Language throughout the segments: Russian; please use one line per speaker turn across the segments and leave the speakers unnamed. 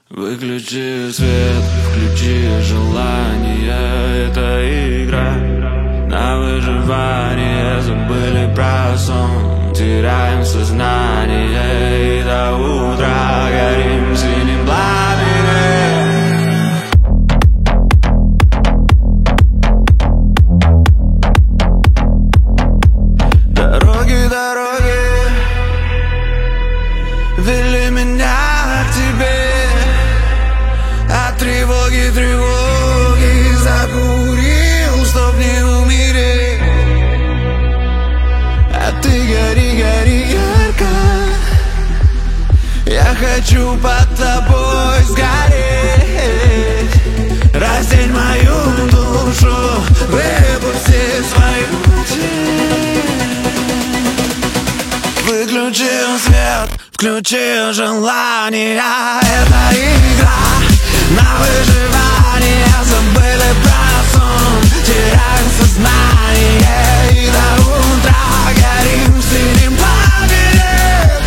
Выключи свет, включи желание. Это игра на выживание. Забыли про сон, теряем сознание. И до утра горим синим пламенем. Дороги, дороги вели меня к тебе. От тревоги, тревоги закурил, чтоб не умереть. А ты гори, гори ярко. Я хочу под тобой сгореть. Раздень мою душу, выпусти свою тень. Выключи свет, включи желание. Это игра на выживание. Забыли про сон, теряем сознание. И до утра горим синим пламенем.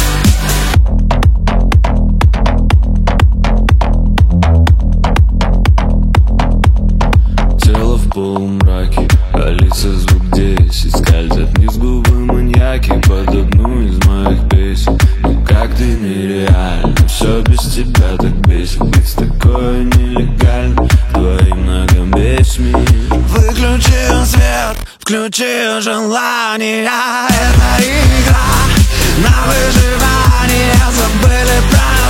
Тело в полумраке, а лица звук 10. Скользят вниз губы маньяки под одну из моих песен. Ну как ты нереально, все без тебя так бесит. Быть такое нелегально, твоим ногам весь мир. Выключи свет, включи желание. Это игра на выживание. Забыли про